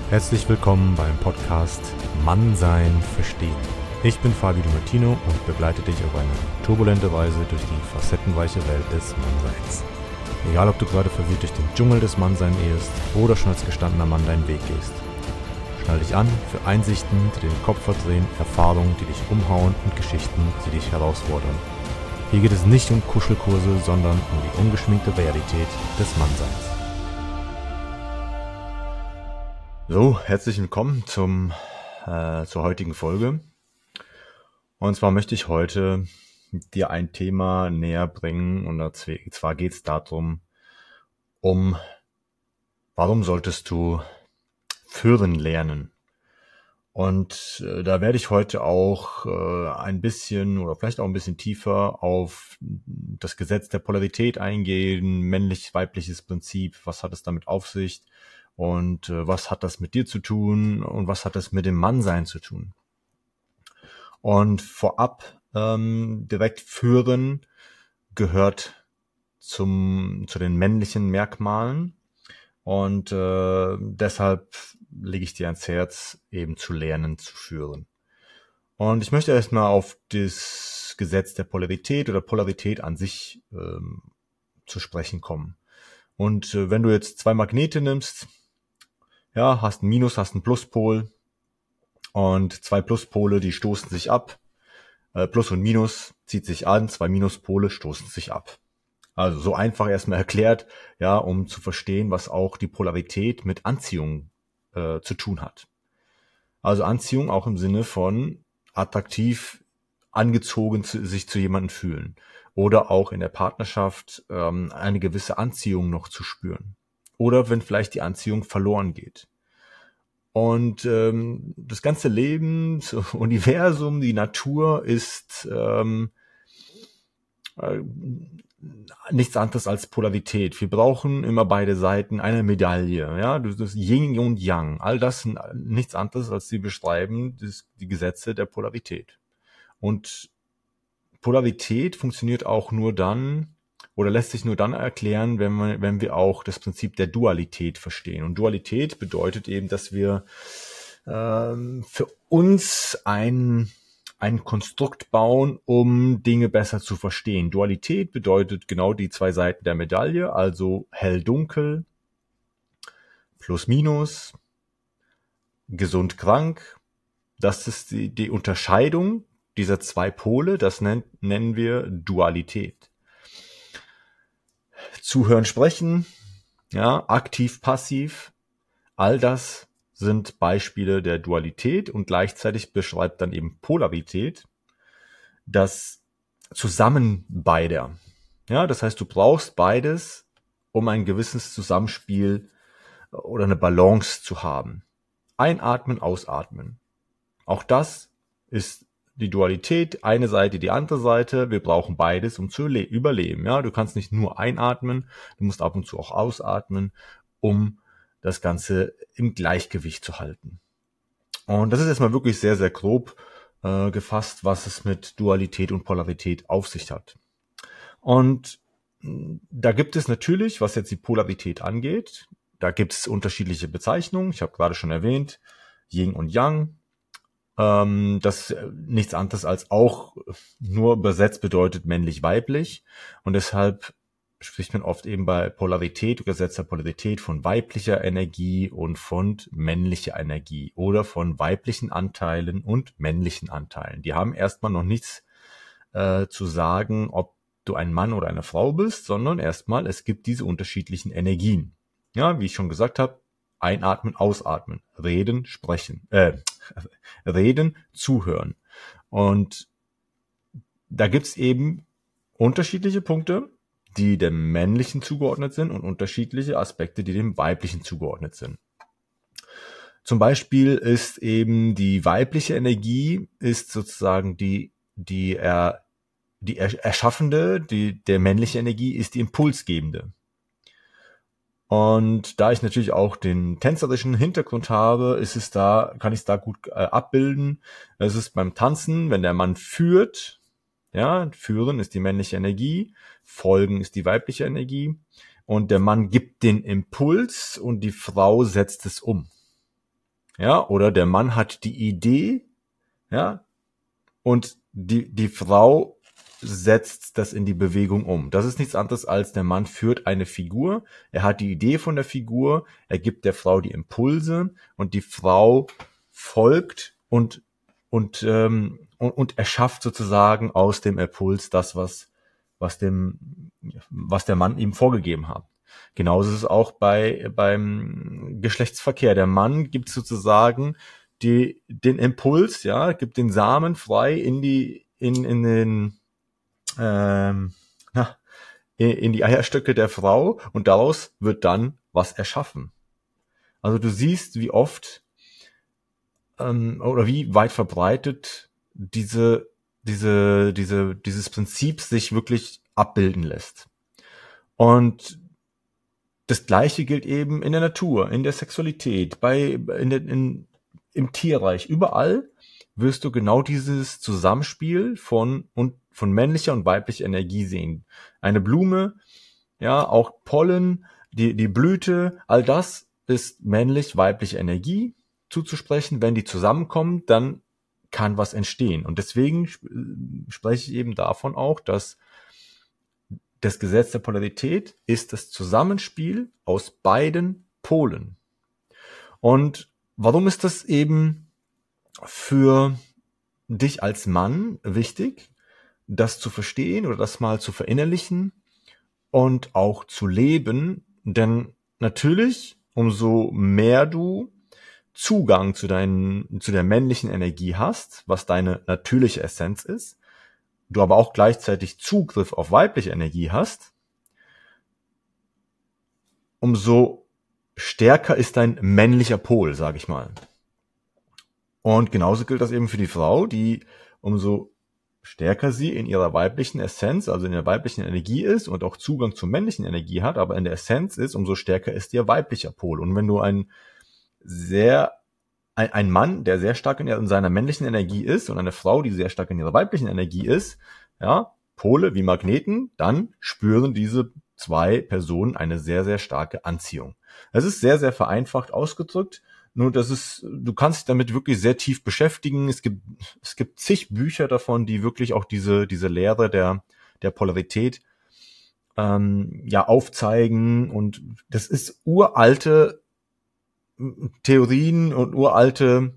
Herzlich willkommen beim Podcast Mannsein verstehen. Ich bin Fabio Di Martino und begleite dich auf eine turbulente Reise durch die facettenreiche Welt des Mannseins. Egal, ob du gerade verwirrt durch den Dschungel des Mannseins irrst oder schon als gestandener Mann deinen Weg gehst. Schnall dich an für Einsichten, die dir den Kopf verdrehen, Erfahrungen, die dich umhauen und Geschichten, die dich herausfordern. Hier geht es nicht um Kuschelkurse, sondern um die ungeschminkte Realität des Mannseins. So, herzlich willkommen zur heutigen Folge. Und zwar möchte ich heute dir ein Thema näher bringen. Und zwar geht es darum, warum solltest du führen lernen? Und da werde ich heute auch ein bisschen oder vielleicht auch ein bisschen tiefer auf das Gesetz der Polarität eingehen, männlich-weibliches Prinzip, was hat es damit auf sich? Und was hat das mit dir zu tun und was hat das mit dem Mannsein zu tun? Und vorab direkt führen gehört zu den männlichen Merkmalen und deshalb lege ich dir ans Herz, eben zu lernen, zu führen. Und ich möchte erstmal auf das Gesetz der Polarität oder Polarität an sich zu sprechen kommen. Und wenn du jetzt zwei Magnete nimmst, ja, hast ein Minus, hast einen Pluspol und zwei Pluspole, die stoßen sich ab. Plus und Minus zieht sich an, zwei Minuspole stoßen sich ab. Also so einfach erstmal erklärt, ja, um zu verstehen, was auch die Polarität mit Anziehung zu tun hat. Also Anziehung auch im Sinne von attraktiv angezogen sich zu jemandem fühlen oder auch in der Partnerschaft eine gewisse Anziehung noch zu spüren. Oder wenn vielleicht die Anziehung verloren geht. Und das ganze Leben, das Universum, die Natur ist nichts anderes als Polarität. Wir brauchen immer beide Seiten einer Medaille. Ja, das Yin und Yang. All das sind nichts anderes als sie beschreiben die Gesetze der Polarität. Und Polarität funktioniert auch nur dann, oder lässt sich nur dann erklären, wenn wir auch das Prinzip der Dualität verstehen. Und Dualität bedeutet eben, dass wir für uns ein Konstrukt bauen, um Dinge besser zu verstehen. Dualität bedeutet genau die zwei Seiten der Medaille, also hell-dunkel, plus-minus, gesund-krank. Das ist die Unterscheidung dieser zwei Pole, das nennen wir Dualität. Zuhören, sprechen, ja, aktiv, passiv, all das sind Beispiele der Dualität und gleichzeitig beschreibt dann eben Polarität das Zusammen beider. Ja, das heißt, du brauchst beides, um ein gewisses Zusammenspiel oder eine Balance zu haben. Einatmen, ausatmen. Auch das ist die Dualität, eine Seite, die andere Seite. Wir brauchen beides, um zu überleben. Ja, du kannst nicht nur einatmen, du musst ab und zu auch ausatmen, um das Ganze im Gleichgewicht zu halten. Und das ist erstmal wirklich sehr, sehr grob gefasst, was es mit Dualität und Polarität auf sich hat. Und da gibt es natürlich, was jetzt die Polarität angeht, da gibt es unterschiedliche Bezeichnungen. Ich habe gerade schon erwähnt, Yin und Yang. Das nichts anderes als auch nur übersetzt bedeutet männlich-weiblich und deshalb spricht man oft eben bei Polarität, Gesetz der Polarität von weiblicher Energie und von männlicher Energie oder von weiblichen Anteilen und männlichen Anteilen. Die haben erstmal noch nichts zu sagen, ob du ein Mann oder eine Frau bist, sondern erstmal, es gibt diese unterschiedlichen Energien. Ja, wie ich schon gesagt habe, einatmen, ausatmen, reden, sprechen, reden, zuhören. Und da gibt's eben unterschiedliche Punkte, die dem männlichen zugeordnet sind und unterschiedliche Aspekte, die dem weiblichen zugeordnet sind. Zum Beispiel ist eben die weibliche Energie ist sozusagen die erschaffende, der männliche Energie ist die impulsgebende. Und da ich natürlich auch den tänzerischen Hintergrund habe, kann ich es da gut abbilden. Es ist beim Tanzen, wenn der Mann führt, ja, führen ist die männliche Energie, folgen ist die weibliche Energie und der Mann gibt den Impuls und die Frau setzt es um. ja, oder der Mann hat die Idee, ja, und die Frau setzt das in die Bewegung um. Das ist nichts anderes als der Mann führt eine Figur, er hat die Idee von der Figur, er gibt der Frau die Impulse und die Frau folgt und erschafft sozusagen aus dem Impuls das, was was der Mann ihm vorgegeben hat. Genauso ist es auch beim Geschlechtsverkehr. Der Mann gibt sozusagen den Impuls, ja, gibt den Samen frei in den, ähm, na, in die Eierstöcke der Frau und daraus wird dann was erschaffen. Also du siehst, wie oft oder wie weit verbreitet dieses Prinzip sich wirklich abbilden lässt. Und das Gleiche gilt eben in der Natur, in der Sexualität, im Tierreich. Überall wirst du genau dieses Zusammenspiel von männlicher und weiblicher Energie sehen. Eine Blume, ja, auch Pollen, die Blüte, all das ist männlich-weibliche Energie zuzusprechen. Wenn die zusammenkommen, dann kann was entstehen. Und deswegen spreche ich eben davon auch, dass das Gesetz der Polarität ist das Zusammenspiel aus beiden Polen. Und warum ist das eben für dich als Mann wichtig, das zu verstehen oder das mal zu verinnerlichen und auch zu leben? Denn natürlich, umso mehr du Zugang zu der männlichen Energie hast, was deine natürliche Essenz ist, du aber auch gleichzeitig Zugriff auf weibliche Energie hast, umso stärker ist dein männlicher Pol, sage ich mal. Und genauso gilt das eben für die Frau, die umso stärker sie in ihrer weiblichen Essenz, also in der weiblichen Energie ist und auch Zugang zur männlichen Energie hat, aber in der Essenz ist, umso stärker ist ihr weiblicher Pol. Und wenn du ein Mann, der sehr stark in seiner männlichen Energie ist und eine Frau, die sehr stark in ihrer weiblichen Energie ist, ja, Pole wie Magneten, dann spüren diese zwei Personen eine sehr, sehr starke Anziehung. Es ist sehr, sehr vereinfacht ausgedrückt, nur du kannst dich damit wirklich sehr tief beschäftigen. Es gibt zig Bücher davon, die wirklich auch diese Lehre der Polarität ja aufzeigen, und das ist uralte Theorien und uralte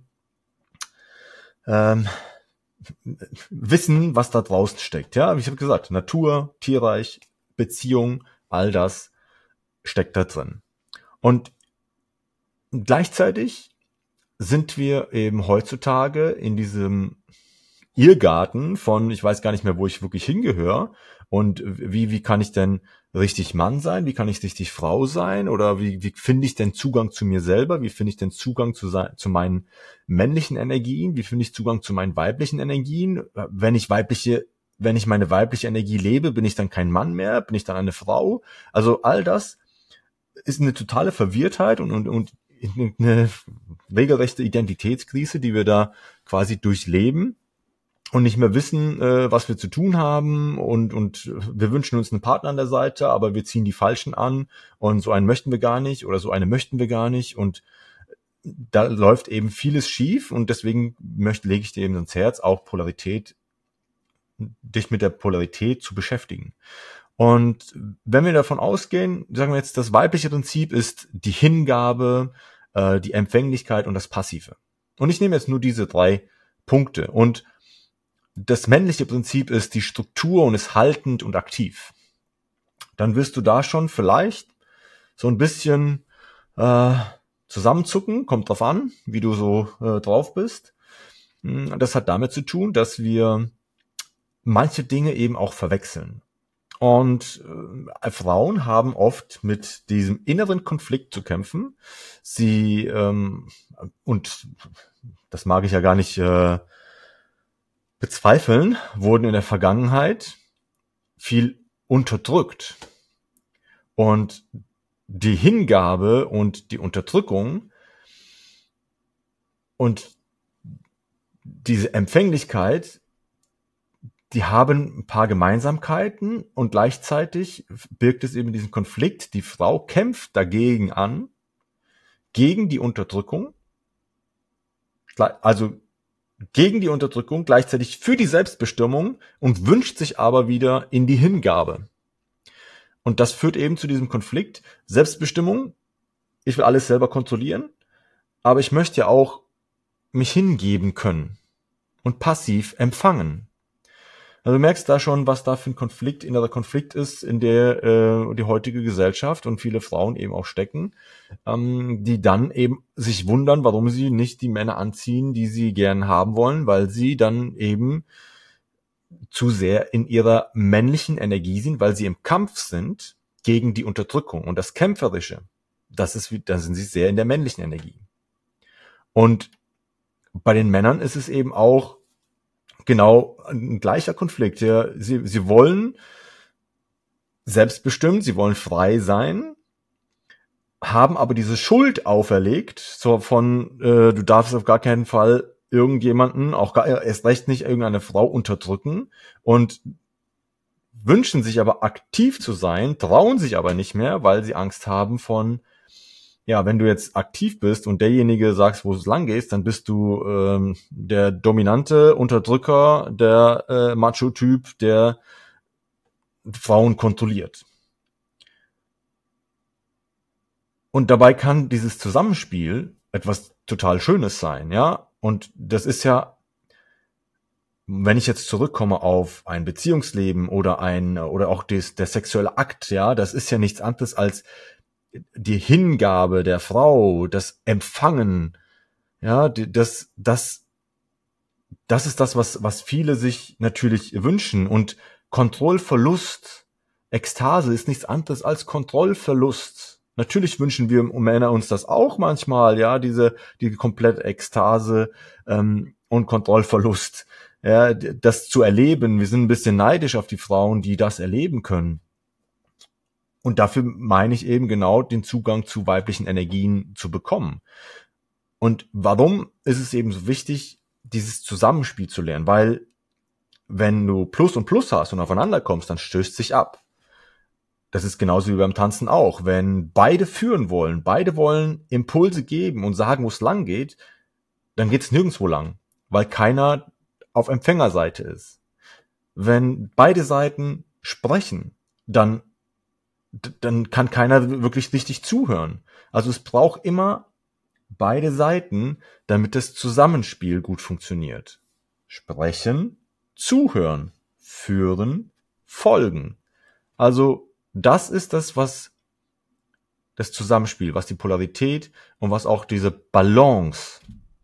Wissen, was da draußen steckt. Ja, wie ich habe gesagt, Natur, Tierreich, Beziehung, all das steckt da drin. Und gleichzeitig sind wir eben heutzutage in diesem Irrgarten von, ich weiß gar nicht mehr, wo ich wirklich hingehöre und wie kann ich denn richtig Mann sein, wie kann ich richtig Frau sein oder wie finde ich denn Zugang zu mir selber, wie finde ich denn Zugang zu meinen männlichen Energien, wie finde ich Zugang zu meinen weiblichen Energien, wenn ich meine weibliche Energie lebe, bin ich dann kein Mann mehr, bin ich dann eine Frau, also all das ist eine totale Verwirrtheit und eine regelrechte Identitätskrise, die wir da quasi durchleben und nicht mehr wissen, was wir zu tun haben und wir wünschen uns einen Partner an der Seite, aber wir ziehen die Falschen an und so einen möchten wir gar nicht oder so eine möchten wir gar nicht und da läuft eben vieles schief und deswegen lege ich dir eben ins Herz, auch dich mit der Polarität zu beschäftigen. Und wenn wir davon ausgehen, sagen wir jetzt, das weibliche Prinzip ist die Hingabe, die Empfänglichkeit und das Passive. Und ich nehme jetzt nur diese 3 Punkte und das männliche Prinzip ist die Struktur und ist haltend und aktiv. Dann wirst du da schon vielleicht so ein bisschen zusammenzucken, kommt drauf an, wie du so drauf bist. Das hat damit zu tun, dass wir manche Dinge eben auch verwechseln. Und Frauen haben oft mit diesem inneren Konflikt zu kämpfen. Sie, und das mag ich ja gar nicht bezweifeln, wurden in der Vergangenheit viel unterdrückt. Und die Hingabe und die Unterdrückung und diese Empfänglichkeit, die haben ein paar Gemeinsamkeiten und gleichzeitig birgt es eben diesen Konflikt. Die Frau kämpft dagegen an, gegen die Unterdrückung also gegen die Unterdrückung, gleichzeitig für die Selbstbestimmung und wünscht sich aber wieder in die Hingabe. Und das führt eben zu diesem Konflikt. Selbstbestimmung, ich will alles selber kontrollieren, aber ich möchte ja auch mich hingeben können und passiv empfangen. Also du merkst da schon, was da für ein Konflikt, innerer Konflikt ist, in der die heutige Gesellschaft und viele Frauen eben auch stecken, die dann eben sich wundern, warum sie nicht die Männer anziehen, die sie gern haben wollen, weil sie dann eben zu sehr in ihrer männlichen Energie sind, weil sie im Kampf sind gegen die Unterdrückung und das Kämpferische. Da sind sie sehr in der männlichen Energie. Und bei den Männern ist es eben auch genau ein gleicher Konflikt. Ja, sie wollen selbstbestimmt, sie wollen frei sein, haben aber diese Schuld auferlegt, so von du darfst auf gar keinen Fall irgendjemanden, erst recht nicht irgendeine Frau unterdrücken und wünschen sich aber aktiv zu sein, trauen sich aber nicht mehr, weil sie Angst haben von, ja, wenn du jetzt aktiv bist und derjenige sagst, wo es lang geht, dann bist du der dominante Unterdrücker, der Macho-Typ, der Frauen kontrolliert. Und dabei kann dieses Zusammenspiel etwas total Schönes sein, ja. Und das ist ja, wenn ich jetzt zurückkomme auf ein Beziehungsleben oder auch der sexuelle Akt, ja, das ist ja nichts anderes als die Hingabe der Frau, das Empfangen, ja, das ist das, was viele sich natürlich wünschen. Und Kontrollverlust, Ekstase ist nichts anderes als Kontrollverlust. Natürlich wünschen wir Männer uns das auch manchmal, ja, die komplette Ekstase und Kontrollverlust, ja, das zu erleben. Wir sind ein bisschen neidisch auf die Frauen, die das erleben können. Und dafür meine ich eben genau, den Zugang zu weiblichen Energien zu bekommen. Und warum ist es eben so wichtig, dieses Zusammenspiel zu lernen? Weil wenn du Plus und Plus hast und aufeinander kommst, dann stößt sich ab. Das ist genauso wie beim Tanzen auch. Wenn beide führen wollen, beide wollen Impulse geben und sagen, wo es lang geht, dann geht es nirgendwo lang, weil keiner auf Empfängerseite ist. Wenn beide Seiten sprechen, dann kann keiner wirklich richtig zuhören. Also es braucht immer beide Seiten, damit das Zusammenspiel gut funktioniert. Sprechen, zuhören, führen, folgen. Also das ist das, was das Zusammenspiel, was die Polarität und was auch diese Balance,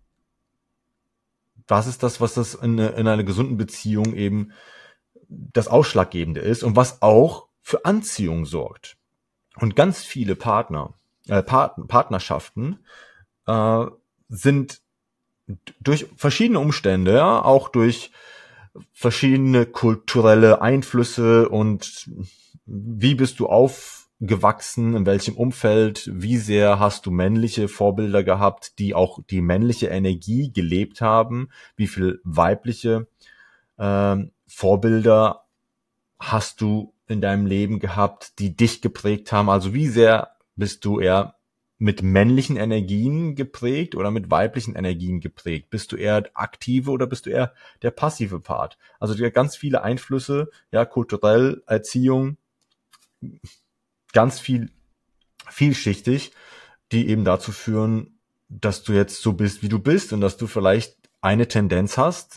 das ist das, was das in einer gesunden Beziehung eben das Ausschlaggebende ist und was auch für Anziehung sorgt. Und ganz viele Partnerschaften sind durch verschiedene Umstände, ja, auch durch verschiedene kulturelle Einflüsse und wie bist du aufgewachsen, in welchem Umfeld, wie sehr hast du männliche Vorbilder gehabt, die auch die männliche Energie gelebt haben, wie viel weibliche Vorbilder hast du in deinem Leben gehabt, die dich geprägt haben, also wie sehr bist du eher mit männlichen Energien geprägt oder mit weiblichen Energien geprägt? Bist du eher aktive oder bist du eher der passive Part? Also ganz viele Einflüsse, ja, kulturell, Erziehung, ganz vielschichtig, die eben dazu führen, dass du jetzt so bist, wie du bist und dass du vielleicht eine Tendenz hast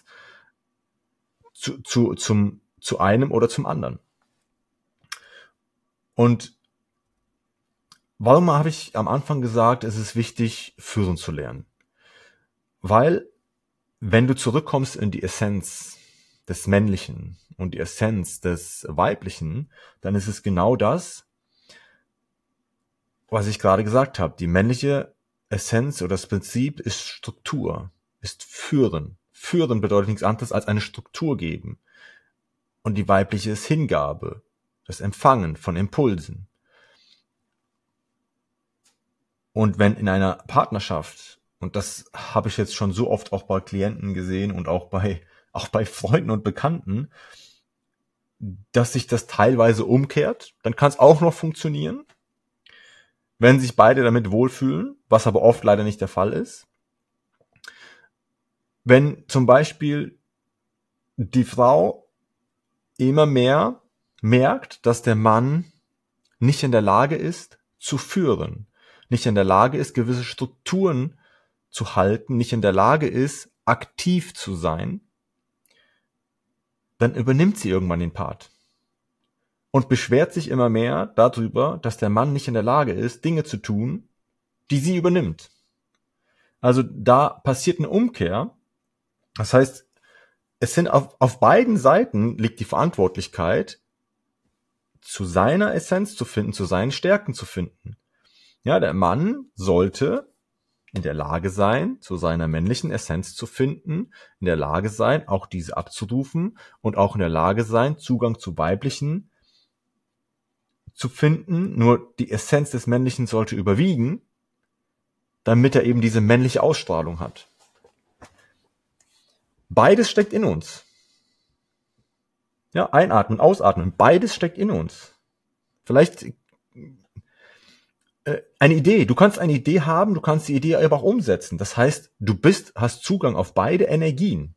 zu einem oder zum anderen. Und warum habe ich am Anfang gesagt, es ist wichtig, führen zu lernen? Weil, wenn du zurückkommst in die Essenz des Männlichen und die Essenz des Weiblichen, dann ist es genau das, was ich gerade gesagt habe. Die männliche Essenz oder das Prinzip ist Struktur, ist Führen. Führen bedeutet nichts anderes als eine Struktur geben. Und die weibliche ist Hingabe, das Empfangen von Impulsen. Und wenn in einer Partnerschaft, und das habe ich jetzt schon so oft auch bei Klienten gesehen und auch bei Freunden und Bekannten, dass sich das teilweise umkehrt, dann kann es auch noch funktionieren, wenn sich beide damit wohlfühlen, was aber oft leider nicht der Fall ist. wenn zum Beispiel die Frau immer mehr merkt, dass der Mann nicht in der Lage ist, zu führen, nicht in der Lage ist, gewisse Strukturen zu halten, nicht in der Lage ist, aktiv zu sein, dann übernimmt sie irgendwann den Part und beschwert sich immer mehr darüber, dass der Mann nicht in der Lage ist, Dinge zu tun, die sie übernimmt. Also da passiert eine Umkehr. Das heißt, es sind auf beiden Seiten liegt die Verantwortlichkeit, zu seiner Essenz zu finden, zu seinen Stärken zu finden. Ja, der Mann sollte in der Lage sein, zu seiner männlichen Essenz zu finden, in der Lage sein, auch diese abzurufen und auch in der Lage sein, Zugang zu weiblichen zu finden. Nur die Essenz des Männlichen sollte überwiegen, damit er eben diese männliche Ausstrahlung hat. Beides steckt in uns. Ja, einatmen, ausatmen, beides steckt in uns. Vielleicht eine Idee, du kannst eine Idee haben, du kannst die Idee aber auch umsetzen. Das heißt, hast Zugang auf beide Energien.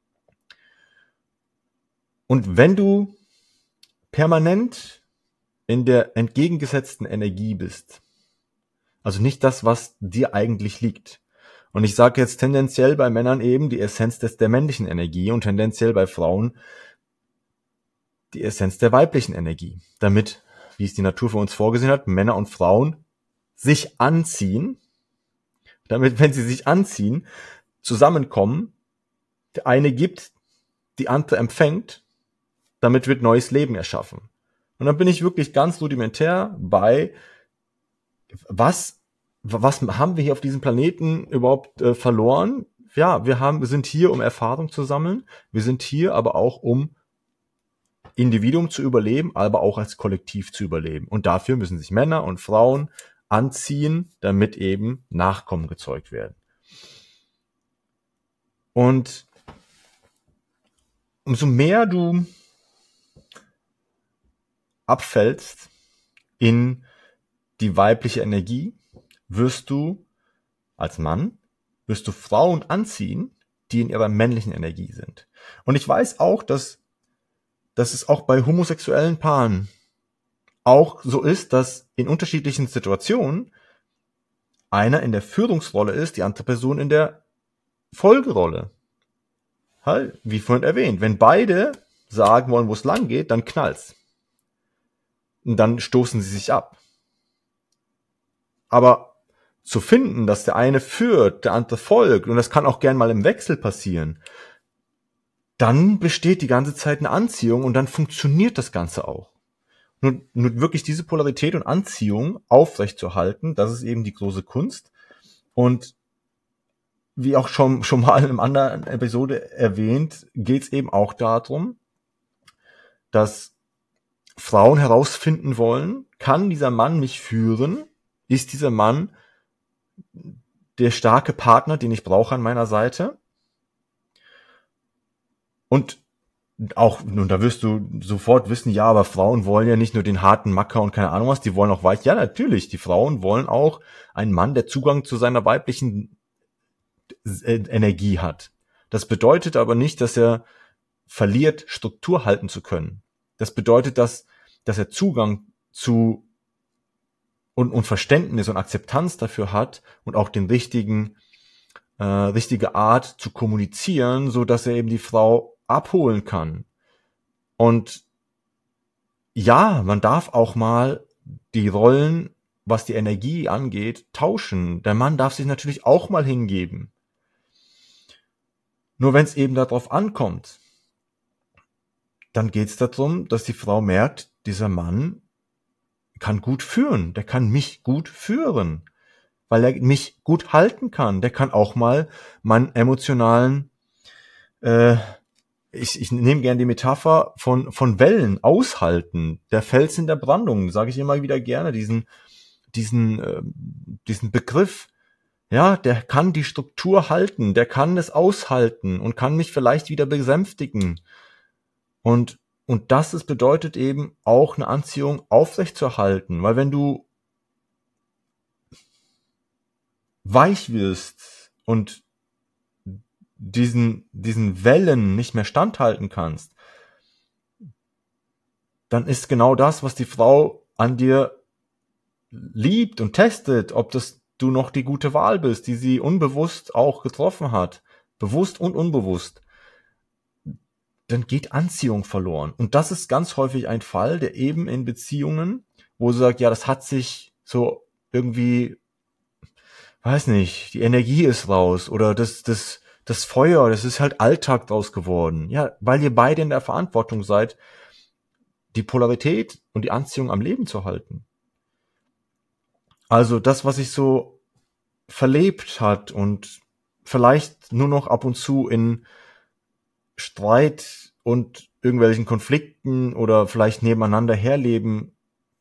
Und wenn du permanent in der entgegengesetzten Energie bist, also nicht das, was dir eigentlich liegt. Und ich sage jetzt tendenziell bei Männern eben die Essenz der männlichen Energie und tendenziell bei Frauen die Essenz der weiblichen Energie. Damit, wie es die Natur für uns vorgesehen hat, Männer und Frauen sich anziehen, damit, wenn sie sich anziehen, zusammenkommen, der eine gibt, die andere empfängt, damit wird neues Leben erschaffen. Und dann bin ich wirklich ganz rudimentär bei, was haben wir hier auf diesem Planeten überhaupt verloren? Ja, wir sind hier, um Erfahrung zu sammeln. Wir sind hier aber auch, um Individuum zu überleben, aber auch als Kollektiv zu überleben. Und dafür müssen sich Männer und Frauen anziehen, damit eben Nachkommen gezeugt werden. Und umso mehr du abfällst in die weibliche Energie, wirst du als Mann, wirst du Frauen anziehen, die in ihrer männlichen Energie sind. Und ich weiß auch, dass es auch bei homosexuellen Paaren auch so ist, dass in unterschiedlichen Situationen einer in der Führungsrolle ist, die andere Person in der Folgerolle. Halt, wie vorhin erwähnt, wenn beide sagen wollen, wo es lang geht, dann knallt's. Und dann stoßen sie sich ab. Aber zu finden, dass der eine führt, der andere folgt, und das kann auch gern mal im Wechsel passieren, dann besteht die ganze Zeit eine Anziehung und dann funktioniert das Ganze auch. Nur wirklich diese Polarität und Anziehung aufrechtzuerhalten, das ist eben die große Kunst. Und wie auch schon mal in einer anderen Episode erwähnt, geht es eben auch darum, dass Frauen herausfinden wollen, kann dieser Mann mich führen? Ist dieser Mann der starke Partner, den ich brauche an meiner Seite? Und auch, nun, da wirst du sofort wissen, ja, aber Frauen wollen ja nicht nur den harten Macker und keine Ahnung was, die wollen auch weich. Ja, natürlich, die Frauen wollen auch einen Mann, der Zugang zu seiner weiblichen Energie hat. Das bedeutet aber nicht, dass er verliert, Struktur halten zu können. Das bedeutet, dass er Zugang zu und Verständnis und Akzeptanz dafür hat und auch den richtige Art zu kommunizieren, so dass er eben die Frau abholen kann. Und ja, man darf auch mal die Rollen, was die Energie angeht, tauschen. Der Mann darf sich natürlich auch mal hingeben. Nur wenn es eben darauf ankommt, dann geht es darum, dass die Frau merkt, dieser Mann kann gut führen, der kann mich gut führen, weil er mich gut halten kann. Der kann auch mal meinen emotionalen, ich nehme gerne die Metapher von Wellen aushalten. Der Fels in der Brandung, sage ich immer wieder gerne, diesen Begriff. Ja, der kann die Struktur halten, der kann es aushalten und kann mich vielleicht wieder besänftigen. Und das bedeutet eben auch eine Anziehung aufrechtzuerhalten, weil wenn du weich wirst und diesen Wellen nicht mehr standhalten kannst, dann ist genau das, was die Frau an dir liebt und testet, ob du noch die gute Wahl bist, die sie unbewusst auch getroffen hat, bewusst und unbewusst, dann geht Anziehung verloren. Und das ist ganz häufig ein Fall, der eben in Beziehungen, wo sie sagt, ja, das hat sich so irgendwie, weiß nicht, die Energie ist raus oder das Feuer, das ist halt Alltag draus geworden. Ja, weil ihr beide in der Verantwortung seid, die Polarität und die Anziehung am Leben zu halten. Also das, was sich so verlebt hat und vielleicht nur noch ab und zu in Streit und irgendwelchen Konflikten oder vielleicht nebeneinander herleben,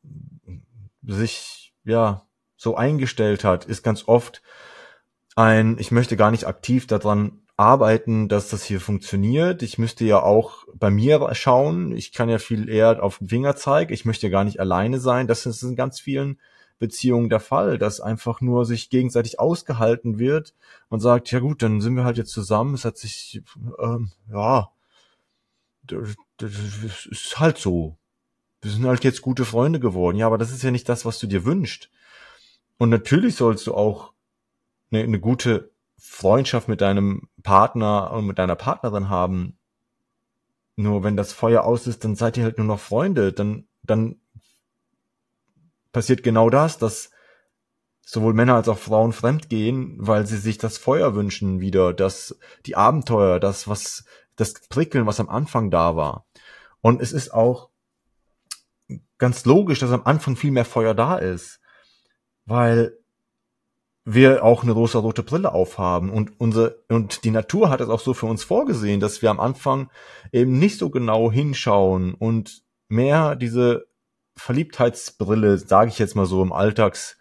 sich ja so eingestellt hat, ist ganz oft ich möchte gar nicht aktiv daran arbeiten, dass das hier funktioniert. Ich müsste ja auch bei mir schauen. Ich kann ja viel eher auf den Finger zeigen. Ich möchte gar nicht alleine sein. Das ist in ganz vielen Beziehungen der Fall, dass einfach nur sich gegenseitig ausgehalten wird und sagt, ja gut, dann sind wir halt jetzt zusammen. Es hat sich, ja, das ist halt so. Wir sind halt jetzt gute Freunde geworden. Ja, aber das ist ja nicht das, was du dir wünschst. Und natürlich sollst du auch eine gute Freundschaft mit deinem Partner und mit deiner Partnerin haben. Nur wenn das Feuer aus ist, dann seid ihr halt nur noch Freunde. Dann passiert genau das, dass sowohl Männer als auch Frauen fremdgehen, weil sie sich das Feuer wünschen wieder, die Abenteuer, das Prickeln, was am Anfang da war. Und es ist auch ganz logisch, dass am Anfang viel mehr Feuer da ist, weil wir auch eine rosa-rote Brille aufhaben und die Natur hat es auch so für uns vorgesehen, dass wir am Anfang eben nicht so genau hinschauen und mehr diese Verliebtheitsbrille, sage ich jetzt mal so im Alltags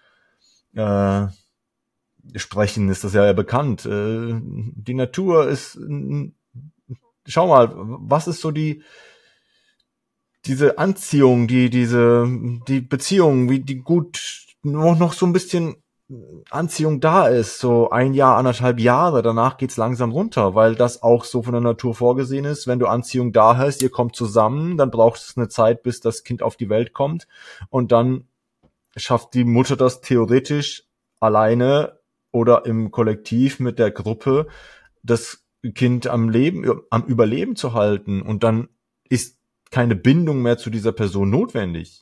sprechen, ist das ja bekannt. Die Natur ist, schau mal, was ist so diese Anziehung, die Beziehung, wie die gut noch so ein bisschen Anziehung da ist, so 1 Jahr, 1,5 Jahre, danach geht's langsam runter, weil das auch so von der Natur vorgesehen ist. Wenn du Anziehung da hast, ihr kommt zusammen, dann braucht es eine Zeit, bis das Kind auf die Welt kommt und dann schafft die Mutter das theoretisch alleine oder im Kollektiv mit der Gruppe, das Kind am Überleben zu halten und dann ist keine Bindung mehr zu dieser Person notwendig.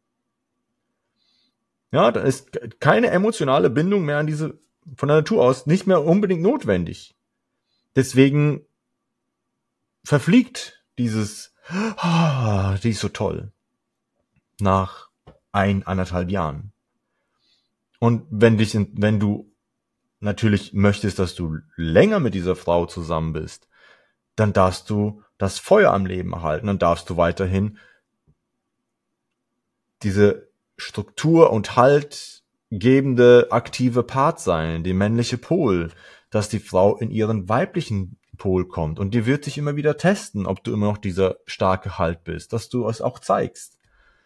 Ja, da ist keine emotionale Bindung mehr von der Natur aus nicht mehr unbedingt notwendig. Deswegen verfliegt die ist so toll. Nach 1,5 Jahren. Und wenn du natürlich möchtest, dass du länger mit dieser Frau zusammen bist, dann darfst du das Feuer am Leben erhalten, dann darfst du weiterhin diese Struktur und Halt gebende aktive Part sein, die männliche Pol, dass die Frau in ihren weiblichen Pol kommt und die wird sich immer wieder testen, ob du immer noch dieser starke Halt bist, dass du es auch zeigst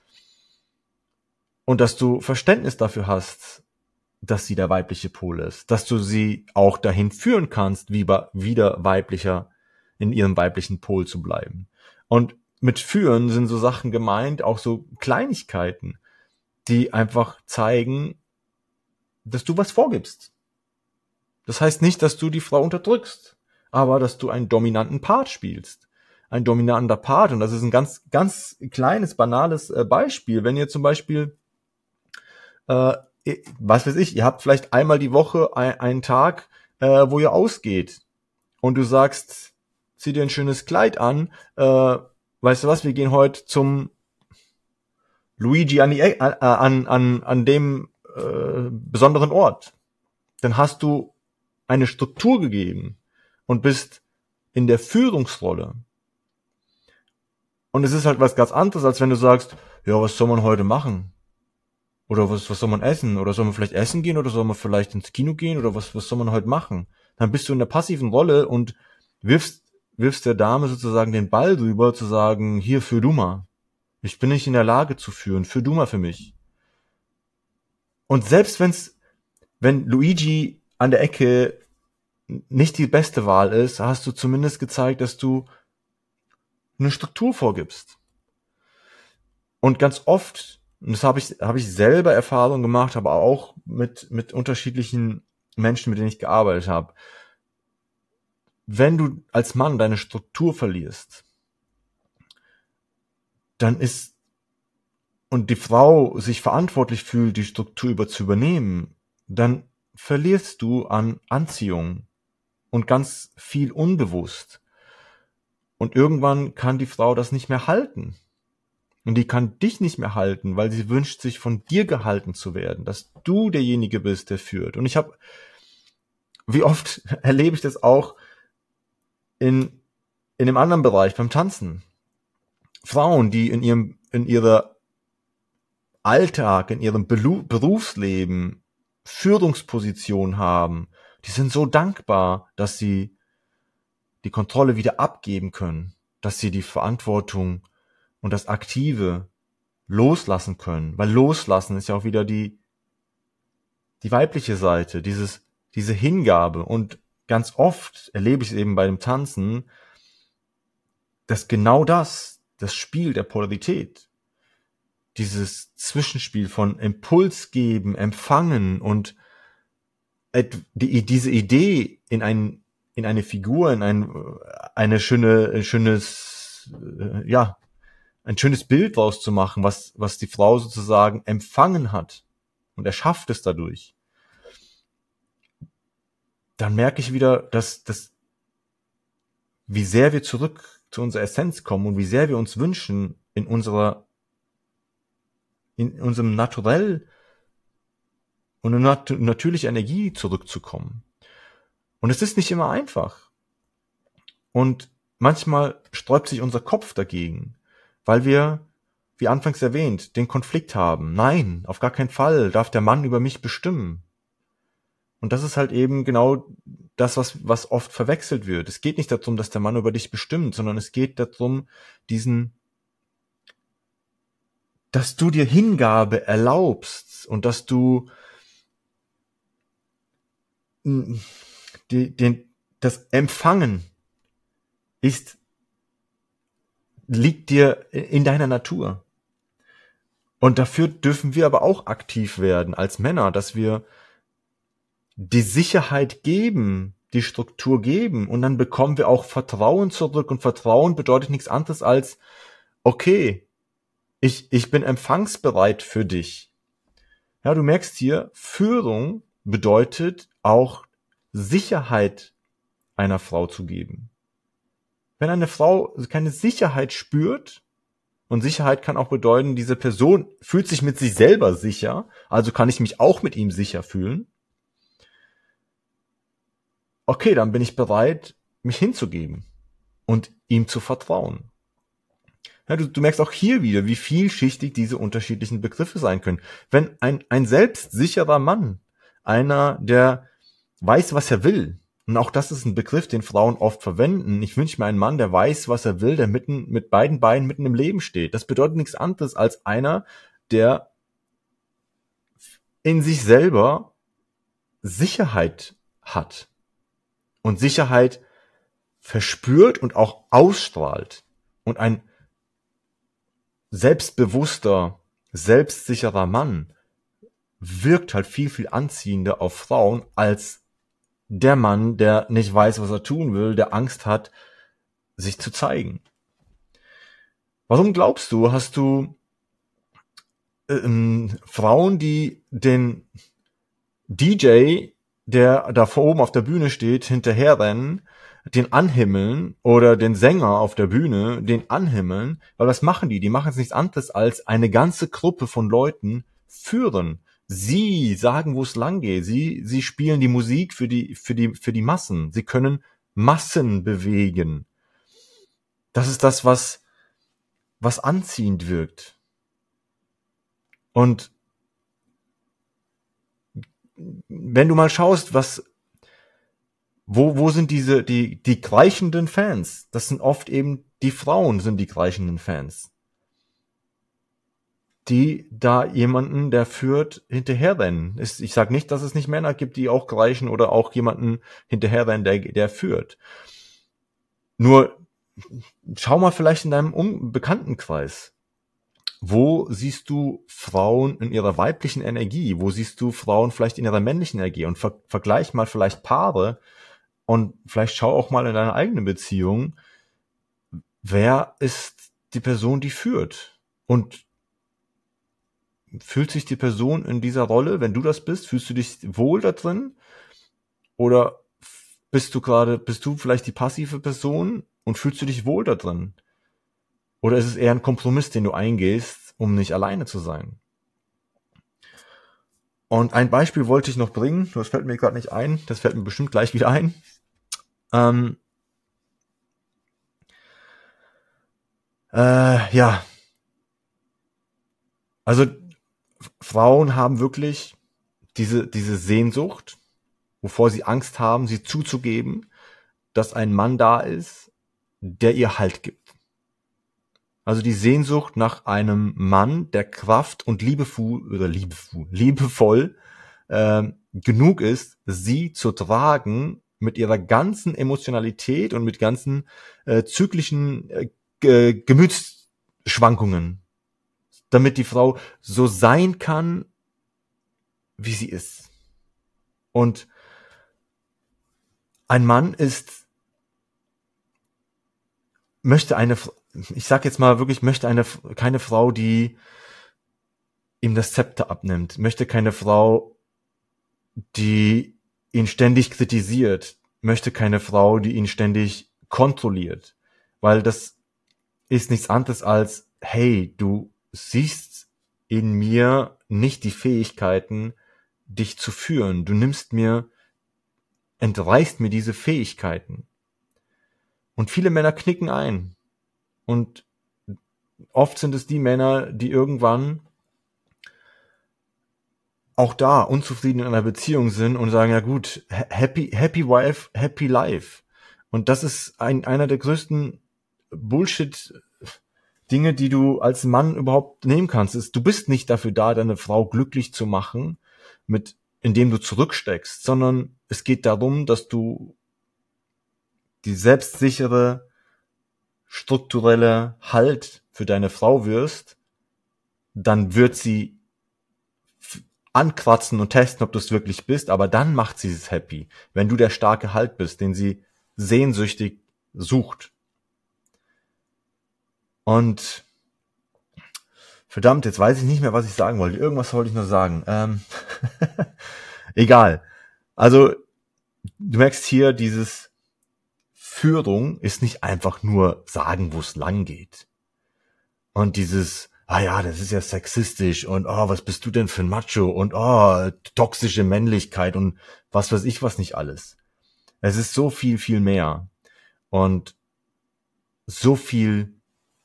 und dass du Verständnis dafür hast, dass sie der weibliche Pol ist, dass du sie auch dahin führen kannst, wieder weiblicher in ihrem weiblichen Pol zu bleiben. Und mit führen sind so Sachen gemeint, auch so Kleinigkeiten, die einfach zeigen, dass du was vorgibst. Das heißt nicht, dass du die Frau unterdrückst, aber dass du einen dominanten Part spielst. Ein dominanter Part, und das ist ein ganz, ganz kleines, banales Beispiel. Wenn ihr zum Beispiel, was weiß ich, ihr habt vielleicht einmal die Woche einen Tag, wo ihr ausgeht und du sagst, zieh dir ein schönes Kleid an, weißt du was, wir gehen heute zum Luigi an dem besonderen Ort. Dann hast du eine Struktur gegeben und bist in der Führungsrolle. Und es ist halt was ganz anderes, als wenn du sagst, ja, was soll man heute machen? Oder was soll man essen? Oder soll man vielleicht essen gehen? Oder soll man vielleicht ins Kino gehen? Oder was soll man heute machen? Dann bist du in der passiven Rolle und wirfst der Dame sozusagen den Ball rüber, zu sagen, hier, führ du mal. Ich bin nicht in der Lage zu führen, führ du mal für mich. Und selbst wenn Luigi an der Ecke nicht die beste Wahl ist, hast du zumindest gezeigt, dass du eine Struktur vorgibst. Und ganz oft, und das habe ich selber Erfahrung gemacht, aber auch mit unterschiedlichen Menschen, mit denen ich gearbeitet habe. Wenn du als Mann deine Struktur verlierst, dann ist, und die Frau sich verantwortlich fühlt, die Struktur zu übernehmen, dann verlierst du an Anziehung und ganz viel unbewusst. Und irgendwann kann die Frau das nicht mehr halten. Und die kann dich nicht mehr halten, weil sie wünscht sich von dir gehalten zu werden, dass du derjenige bist, der führt. Und wie oft erlebe ich das auch in einem anderen Bereich, beim Tanzen. Frauen, die in ihrer Alltag, in ihrem Berufsleben Führungsposition haben, die sind so dankbar, dass sie die Kontrolle wieder abgeben können, dass sie die Verantwortung und das Aktive loslassen können, weil loslassen ist ja auch wieder die weibliche Seite, diese Hingabe. Und ganz oft erlebe ich es eben bei dem Tanzen, dass genau das Spiel der Polarität, dieses Zwischenspiel von Impuls geben, empfangen und diese Idee in eine Figur, in ein schönes Bild draus zu machen, was die Frau sozusagen empfangen hat und erschafft es dadurch. Dann merke ich wieder, dass wie sehr wir zurück zu unserer Essenz kommen und wie sehr wir uns wünschen, in unserem Naturell und in natürliche Energie zurückzukommen. Und es ist nicht immer einfach. Und manchmal sträubt sich unser Kopf dagegen, weil wir, wie anfangs erwähnt, den Konflikt haben. Nein, auf gar keinen Fall darf der Mann über mich bestimmen. Und das ist halt eben genau das, was oft verwechselt wird. Es geht nicht darum, dass der Mann über dich bestimmt, sondern es geht darum, dass du dir Hingabe erlaubst und dass du das Empfangen liegt dir in deiner Natur. Und dafür dürfen wir aber auch aktiv werden als Männer, dass wir die Sicherheit geben, die Struktur geben, und dann bekommen wir auch Vertrauen zurück. Und Vertrauen bedeutet nichts anderes als, okay, ich bin empfangsbereit für dich. Ja, du merkst hier, Führung bedeutet auch Sicherheit einer Frau zu geben. Wenn eine Frau keine Sicherheit spürt, und Sicherheit kann auch bedeuten, diese Person fühlt sich mit sich selber sicher, also kann ich mich auch mit ihm sicher fühlen. Okay, dann bin ich bereit, mich hinzugeben und ihm zu vertrauen. Ja, du merkst auch hier wieder, wie vielschichtig diese unterschiedlichen Begriffe sein können. Wenn ein selbstsicherer Mann, einer, der weiß, was er will, und auch das ist ein Begriff, den Frauen oft verwenden. Ich wünsche mir einen Mann, der weiß, was er will, der mit beiden Beinen mitten im Leben steht. Das bedeutet nichts anderes als einer, der in sich selber Sicherheit hat und Sicherheit verspürt und auch ausstrahlt. Und ein selbstbewusster, selbstsicherer Mann wirkt halt viel, viel anziehender auf Frauen als der Mann, der nicht weiß, was er tun will, der Angst hat, sich zu zeigen. Warum glaubst du, hast du Frauen, die den DJ, der da vor oben auf der Bühne steht, hinterherrennen, den anhimmeln, oder den Sänger auf der Bühne, den anhimmeln? Weil was machen die? Die machen es nichts anderes als eine ganze Gruppe von Leuten führen. Sie sagen, wo es lang geht. Sie spielen die Musik für die Massen. Sie können Massen bewegen. Das ist das, was anziehend wirkt. Und wenn du mal schaust, wo sind die kreischenden Fans? Das sind oft eben die Frauen, sind die kreischenden Fans. die da jemanden, der führt, hinterherrennen. Ich sage nicht, dass es nicht Männer gibt, die auch kreischen oder auch jemanden hinterherrennen, der führt. Nur schau mal vielleicht in deinem Bekanntenkreis. Wo siehst du Frauen in ihrer weiblichen Energie? Wo siehst du Frauen vielleicht in ihrer männlichen Energie? Und vergleich mal vielleicht Paare und vielleicht schau auch mal in deiner eigenen Beziehung, wer ist die Person, die führt? Und fühlt sich die Person in dieser Rolle, wenn du das bist, fühlst du dich wohl da drin? Oder bist du vielleicht die passive Person und fühlst du dich wohl da drin? Oder ist es eher ein Kompromiss, den du eingehst, um nicht alleine zu sein? Und ein Beispiel wollte ich noch bringen, das fällt mir gerade nicht ein, das fällt mir bestimmt gleich wieder ein. Ja, also Frauen haben wirklich diese Sehnsucht, wovor sie Angst haben, sie zuzugeben, dass ein Mann da ist, der ihr Halt gibt. Also die Sehnsucht nach einem Mann, der Kraft und liebevoll genug ist, sie zu tragen mit ihrer ganzen Emotionalität und mit ganzen zyklischen Gemütsschwankungen, damit die Frau so sein kann, wie sie ist. Und ein Mann ich sag jetzt mal wirklich, keine Frau, die ihm das Zepter abnimmt, möchte keine Frau, die ihn ständig kritisiert, möchte keine Frau, die ihn ständig kontrolliert, weil das ist nichts anderes als, hey, du siehst in mir nicht die Fähigkeiten, dich zu führen. Entreißt mir diese Fähigkeiten. Und viele Männer knicken ein. Und oft sind es die Männer, die irgendwann auch da unzufrieden in einer Beziehung sind und sagen, ja gut, happy wife, happy life. Und das ist einer der größten Bullshit-Dinge, die du als Mann überhaupt nehmen kannst. Du bist nicht dafür da, deine Frau glücklich zu machen, indem du zurücksteckst, sondern es geht darum, dass du die selbstsichere, strukturelle Halt für deine Frau wirst, dann wird sie ankratzen und testen, ob du es wirklich bist, aber dann macht sie es happy, wenn du der starke Halt bist, den sie sehnsüchtig sucht. Und verdammt, jetzt weiß ich nicht mehr, was ich sagen wollte. Irgendwas wollte ich nur sagen. Egal. Also, du merkst hier, dieses Führung ist nicht einfach nur sagen, wo es lang geht. Und dieses, ja, das ist ja sexistisch und was bist du denn für ein Macho und toxische Männlichkeit und was weiß ich was nicht alles. Es ist so viel, viel mehr und so viel,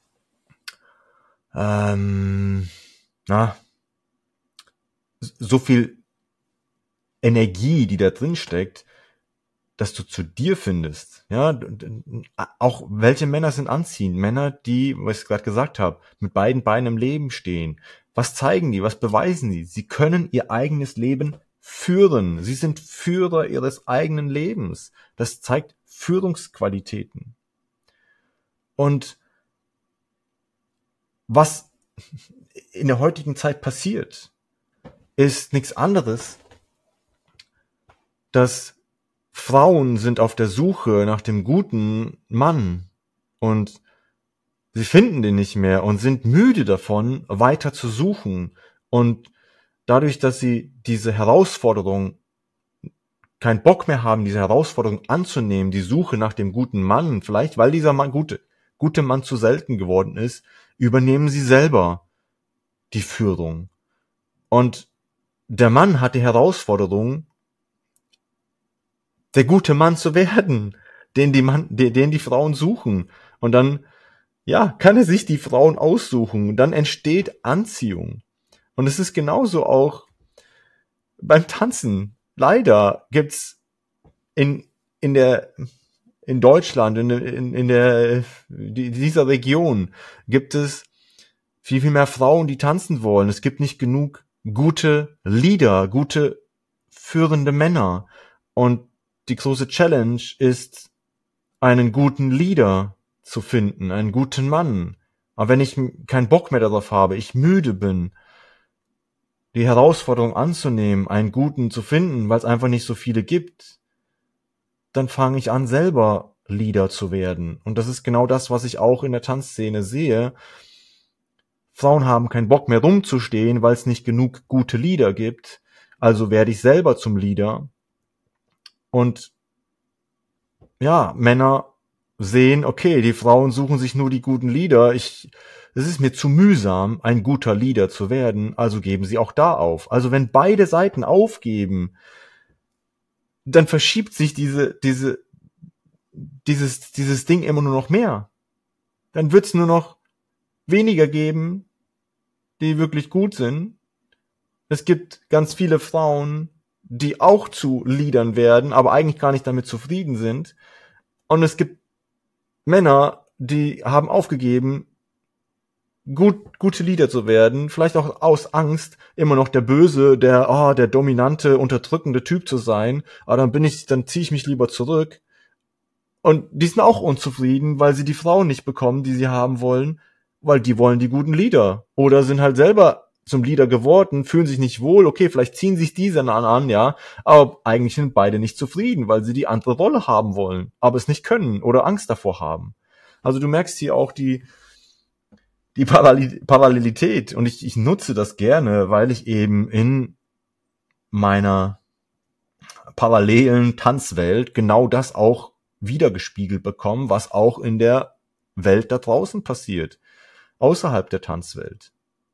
so viel Energie, die da drin steckt, dass du zu dir findest. Ja, auch welche Männer sind anziehend? Männer, die, was ich gerade gesagt habe, mit beiden Beinen im Leben stehen. Was zeigen die? Was beweisen die? Sie können ihr eigenes Leben führen. Sie sind Führer ihres eigenen Lebens. Das zeigt Führungsqualitäten. Und was in der heutigen Zeit passiert, ist nichts anderes, dass Frauen sind auf der Suche nach dem guten Mann und sie finden den nicht mehr und sind müde davon, weiter zu suchen. Und dadurch, dass sie diese Herausforderung, keinen Bock mehr haben, diese Herausforderung anzunehmen, die Suche nach dem guten Mann, vielleicht weil dieser gute Mann zu selten geworden ist, übernehmen sie selber die Führung. Und der Mann hat die Herausforderung, der gute Mann zu werden, den die Frauen suchen. Und dann, ja, kann er sich die Frauen aussuchen. Und dann entsteht Anziehung. Und es ist genauso auch beim Tanzen. Leider gibt's in Deutschland, dieser Region gibt es viel, viel mehr Frauen, die tanzen wollen. Es gibt nicht genug gute Leader, gute führende Männer. Und die große Challenge ist, einen guten Leader zu finden, einen guten Mann. Aber wenn ich keinen Bock mehr darauf habe, ich müde bin, die Herausforderung anzunehmen, einen guten zu finden, weil es einfach nicht so viele gibt, dann fange ich an, selber Leader zu werden. Und das ist genau das, was ich auch in der Tanzszene sehe. Frauen haben keinen Bock mehr rumzustehen, weil es nicht genug gute Leader gibt. Also werde ich selber zum Leader. Und ja, Männer sehen, okay, die Frauen suchen sich nur die guten Leader. Es ist mir zu mühsam, ein guter Leader zu werden, also geben sie auch da auf. Also wenn beide Seiten aufgeben, dann verschiebt sich dieses Ding immer nur noch mehr. Dann wird's nur noch weniger geben, die wirklich gut sind. Es gibt ganz viele Frauen, die auch zu Leadern werden, aber eigentlich gar nicht damit zufrieden sind. Und es gibt Männer, die haben aufgegeben, gute Leader zu werden, vielleicht auch aus Angst, immer noch der Böse, der dominante, unterdrückende Typ zu sein. Aber dann ziehe ich mich lieber zurück. Und die sind auch unzufrieden, weil sie die Frauen nicht bekommen, die sie haben wollen, weil die wollen die guten Leader. Oder sind halt selber zum Leader geworden, fühlen sich nicht wohl, okay, vielleicht ziehen sich diese an, ja, aber eigentlich sind beide nicht zufrieden, weil sie die andere Rolle haben wollen, aber es nicht können oder Angst davor haben. Also du merkst hier auch die Parallelität und ich nutze das gerne, weil ich eben in meiner parallelen Tanzwelt genau das auch wiedergespiegelt bekomme, was auch in der Welt da draußen passiert, außerhalb der Tanzwelt.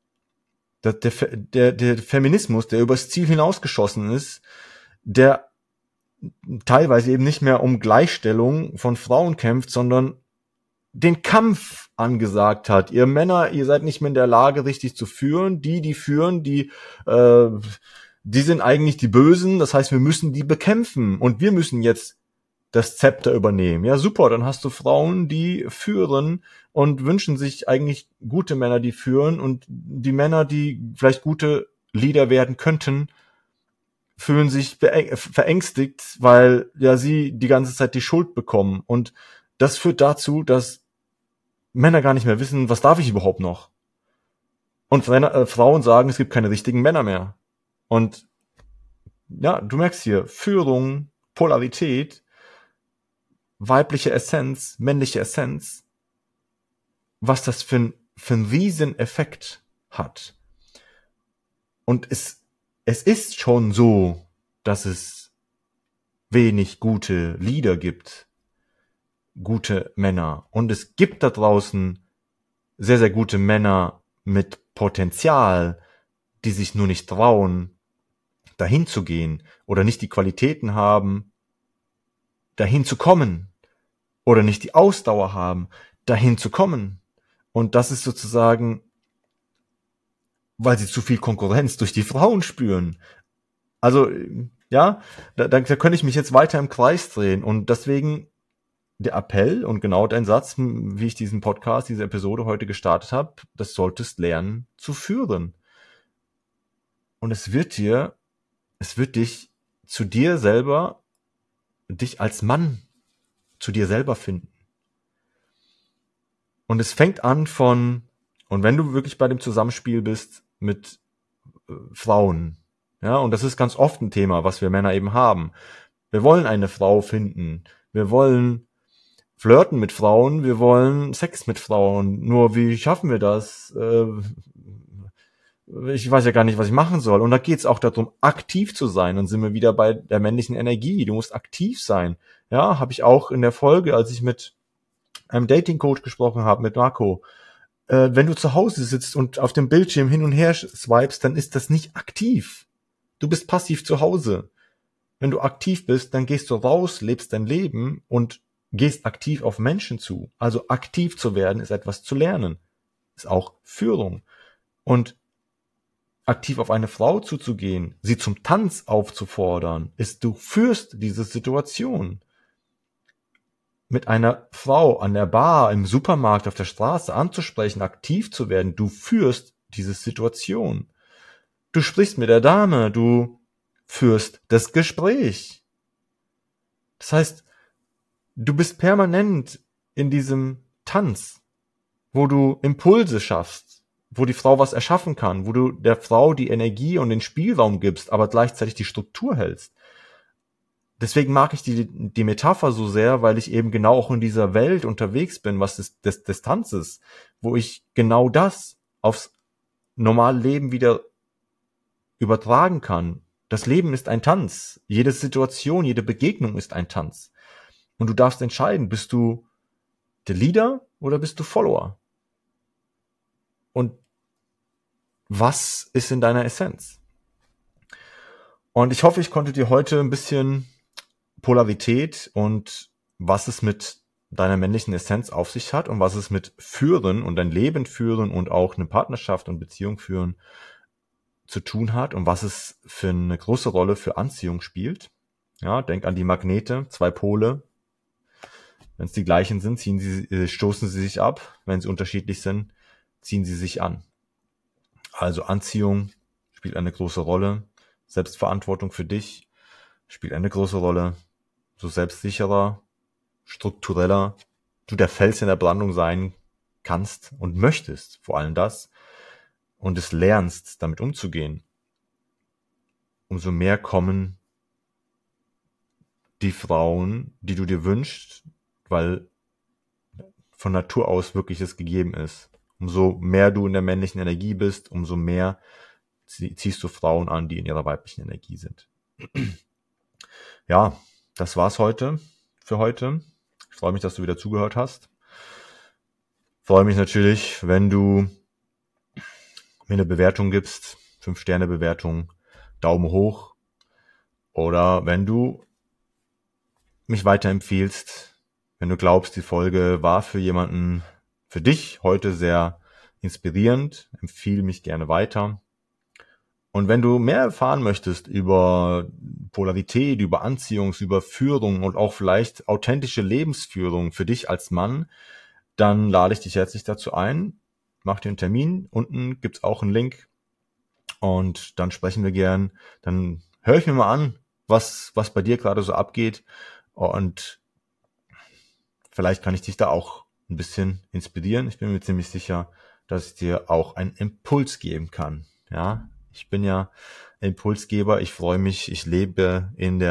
Der Feminismus, der übers Ziel hinausgeschossen ist, der teilweise eben nicht mehr um Gleichstellung von Frauen kämpft, sondern den Kampf angesagt hat. Ihr Männer, ihr seid nicht mehr in der Lage, richtig zu führen. Die führen, die sind eigentlich die Bösen. Das heißt, wir müssen die bekämpfen und wir müssen jetzt das Zepter übernehmen. Ja, super, dann hast du Frauen, die führen und wünschen sich eigentlich gute Männer, die führen, und die Männer, die vielleicht gute Leader werden könnten, fühlen sich verängstigt, weil ja sie die ganze Zeit die Schuld bekommen. Und das führt dazu, dass Männer gar nicht mehr wissen, was darf ich überhaupt noch? Und Frauen sagen, es gibt keine richtigen Männer mehr. Und ja, du merkst hier, Führung, Polarität, weibliche Essenz, männliche Essenz, was das für ein Rieseneffekt hat. Und es ist schon so, dass es wenig gute Leader gibt, gute Männer. Und es gibt da draußen sehr, sehr gute Männer mit Potenzial, die sich nur nicht trauen, dahin zu gehen oder nicht die Qualitäten haben, dahin zu kommen oder nicht die Ausdauer haben, dahin zu kommen. Und das ist sozusagen, weil sie zu viel Konkurrenz durch die Frauen spüren. Also, ja, da könnte ich mich jetzt weiter im Kreis drehen. Und deswegen der Appell und genau dein Satz, wie ich diesen Podcast, diese Episode heute gestartet habe, das solltest lernen zu führen. Und es wird dich zu dir selber, dich als Mann zu dir selber finden. Und es fängt an und wenn du wirklich bei dem Zusammenspiel bist mit Frauen, ja, und das ist ganz oft ein Thema, was wir Männer eben haben. Wir wollen eine Frau finden. Wir wollen flirten mit Frauen. Wir wollen Sex mit Frauen. Nur wie schaffen wir das? Ich weiß ja gar nicht, was ich machen soll. Und da geht es auch darum, aktiv zu sein. Dann sind wir wieder bei der männlichen Energie. Du musst aktiv sein. Ja, habe ich auch in der Folge, als ich mit einem Dating-Coach gesprochen habe, mit Marco. Wenn du zu Hause sitzt und auf dem Bildschirm hin und her swipest, dann ist das nicht aktiv. Du bist passiv zu Hause. Wenn du aktiv bist, dann gehst du raus, lebst dein Leben und gehst aktiv auf Menschen zu. Also aktiv zu werden ist etwas zu lernen. Ist auch Führung. Und aktiv auf eine Frau zuzugehen, sie zum Tanz aufzufordern, du führst diese Situation. mit einer Frau an der Bar, im Supermarkt, auf der Straße anzusprechen, aktiv zu werden. Du führst diese Situation. Du sprichst mit der Dame, du führst das Gespräch. Das heißt, du bist permanent in diesem Tanz, wo du Impulse schaffst, wo die Frau was erschaffen kann, wo du der Frau die Energie und den Spielraum gibst, aber gleichzeitig die Struktur hältst. Deswegen mag ich die Metapher so sehr, weil ich eben genau auch in dieser Welt unterwegs bin, was des Tanzes, wo ich genau das aufs normale Leben wieder übertragen kann. Das Leben ist ein Tanz. Jede Situation, jede Begegnung ist ein Tanz. Und du darfst entscheiden, bist du der Leader oder bist du Follower? Und was ist in deiner Essenz? Und ich hoffe, ich konnte dir heute ein bisschen Polarität und was es mit deiner männlichen Essenz auf sich hat und was es mit Führen und dein Leben führen und auch eine Partnerschaft und Beziehung führen zu tun hat und was es für eine große Rolle für Anziehung spielt. Ja, denk an die Magnete, 2 Pole. Wenn es die gleichen sind, stoßen sie sich ab. Wenn sie unterschiedlich sind, ziehen sie sich an. Also Anziehung spielt eine große Rolle. Selbstverantwortung für dich spielt eine große Rolle. So selbstsicherer, struktureller du der Fels in der Brandung sein kannst und möchtest, vor allem das, und es lernst, damit umzugehen, umso mehr kommen die Frauen, die du dir wünschst, weil von Natur aus wirklich es gegeben ist. Umso mehr du in der männlichen Energie bist, umso mehr ziehst du Frauen an, die in ihrer weiblichen Energie sind. Ja, das war's für heute. Ich freue mich, dass du wieder zugehört hast. Ich freue mich natürlich, wenn du mir eine Bewertung gibst, 5-Sterne-Bewertung, Daumen hoch, oder wenn du mich weiterempfiehlst, wenn du glaubst, die Folge war für jemanden, für dich heute sehr inspirierend, empfehle mich gerne weiter. Und wenn du mehr erfahren möchtest über Polarität, über Anziehungs-, über Führung und auch vielleicht authentische Lebensführung für dich als Mann, dann lade ich dich herzlich dazu ein. Mach dir einen Termin. Unten gibt's auch einen Link. Und dann sprechen wir gern. Dann höre ich mir mal an, was bei dir gerade so abgeht. Und vielleicht kann ich dich da auch ein bisschen inspirieren. Ich bin mir ziemlich sicher, dass ich dir auch einen Impuls geben kann. Ja, ich bin ja Impulsgeber. Ich freue mich. Ich lebe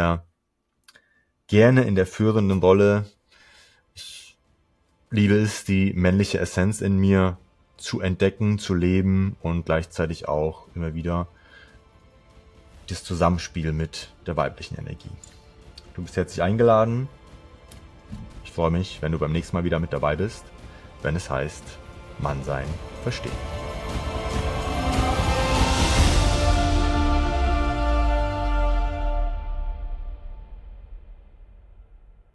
gerne in der führenden Rolle. Ich liebe es, die männliche Essenz in mir zu entdecken, zu leben und gleichzeitig auch immer wieder das Zusammenspiel mit der weiblichen Energie. Du bist herzlich eingeladen. Ich freue mich, wenn du beim nächsten Mal wieder mit dabei bist, wenn es heißt, Mann sein, verstehen.